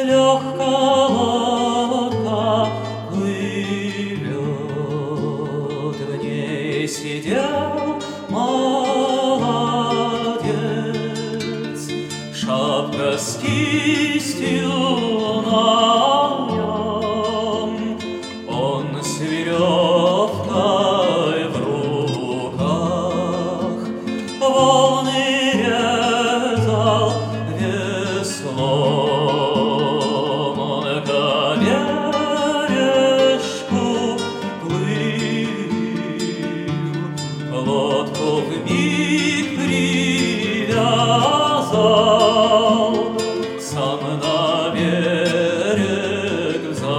легкая лодка плывет, в ней сидел молодец, шапка с кистью на нем, он с веревкой в руках волны резал веслом, он к бережку плыл, лодку вмиг привязал, сам на берег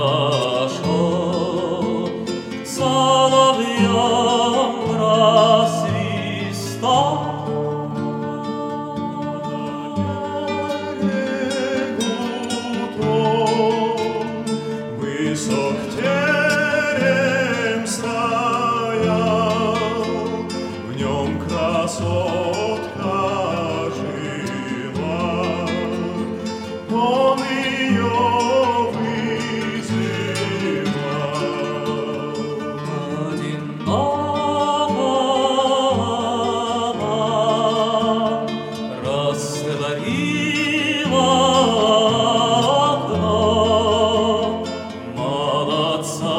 взошел, соловьем просвистал. Высок терем стоял, в нем красотка жила, он ее вызывал. Одиноко растворила окно, молодца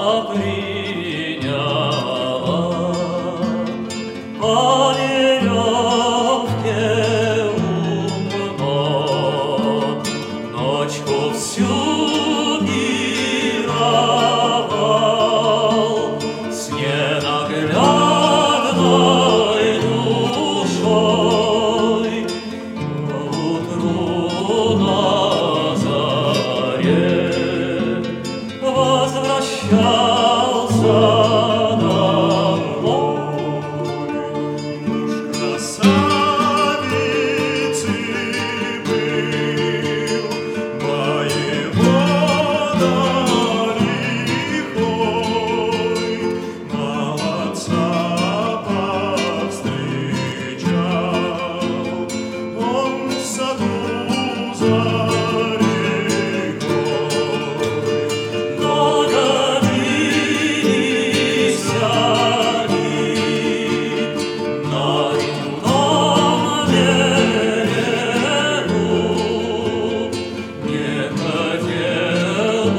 приняла, по веревке умно ночку всю пировал, с ненаглядной душой, поутру на заре возвращался домой. Муж красавицы был, воевода лихой, молодца повстречал он в саду за рекой. Догадились они на ином берегу, не хотел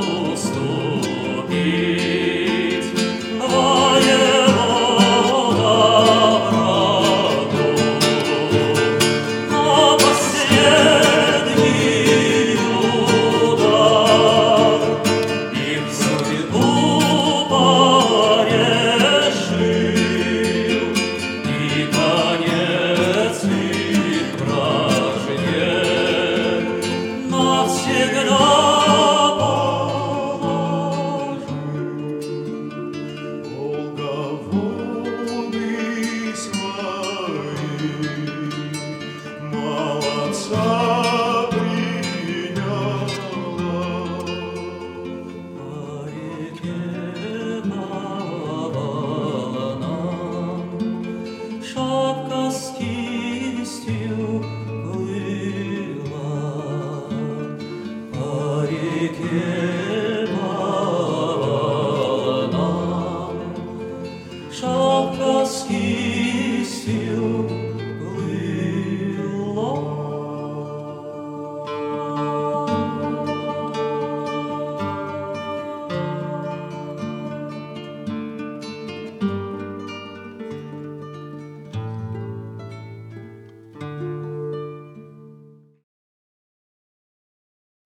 уступить воевода врагу, но последний удар их судьбу порешил, и конец их вражде навсегда Волговоды свои молодца приняла. по реке по волнам шапка с кистью плыла, по реке